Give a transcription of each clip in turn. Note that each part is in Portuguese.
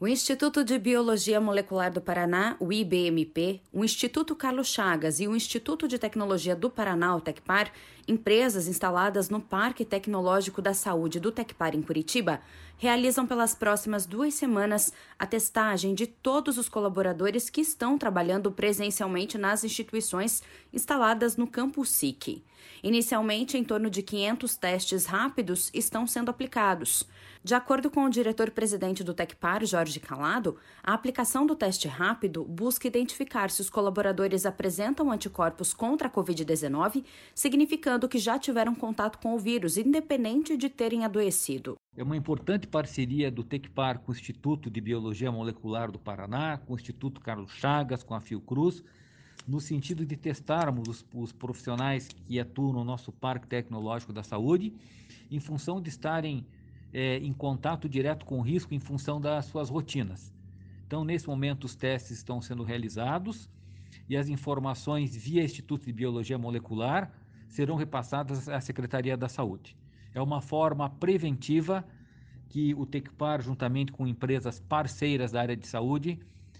O Instituto de Biologia Molecular do Paraná, o IBMP, o Instituto Carlos Chagas e o Instituto de Tecnologia do Paraná, o Tecpar, empresas instaladas no Parque Tecnológico da Saúde do Tecpar em Curitiba, realizam pelas próximas 2 semanas a testagem de todos os colaboradores que estão trabalhando presencialmente nas instituições instaladas no Campus SIC. Inicialmente, em torno de 500 testes rápidos estão sendo aplicados. De acordo com o diretor-presidente do Tecpar, Jorge Calado, a aplicação do teste rápido busca identificar se os colaboradores apresentam anticorpos contra a Covid-19, significando que já tiveram contato com o vírus, independente de terem adoecido. É uma importante parceria do Tecpar com o Instituto de Biologia Molecular do Paraná, com o Instituto Carlos Chagas, com a Fiocruz, no sentido de testarmos os profissionais que atuam no nosso Parque Tecnológico da Saúde, em função de estarem em contato direto com o risco em função das suas rotinas. Então, nesse momento, os testes estão sendo realizados e as informações via Instituto de Biologia Molecular serão repassadas à Secretaria da Saúde. É uma forma preventiva que o Tecpar, juntamente com empresas parceiras da área de saúde,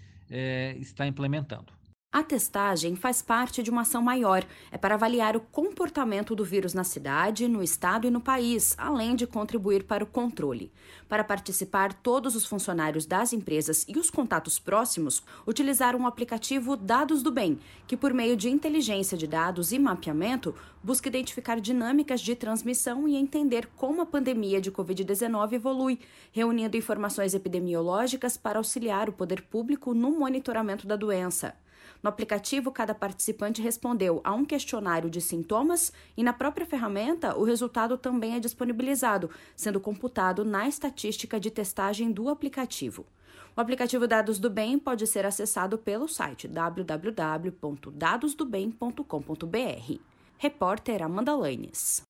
está implementando. A testagem faz parte de uma ação maior. É para avaliar o comportamento do vírus na cidade, no estado e no país, além de contribuir para o controle. Para participar, todos os funcionários das empresas e os contatos próximos utilizaram o aplicativo Dados do Bem, que, por meio de inteligência de dados e mapeamento, busca identificar dinâmicas de transmissão e entender como a pandemia de Covid-19 evolui, reunindo informações epidemiológicas para auxiliar o poder público no monitoramento da doença. No aplicativo, cada participante respondeu a um questionário de sintomas e, na própria ferramenta, o resultado também é disponibilizado, sendo computado na estatística de testagem do aplicativo. O aplicativo Dados do Bem pode ser acessado pelo site www.dadosdobem.com.br. Repórter Amanda Lanes.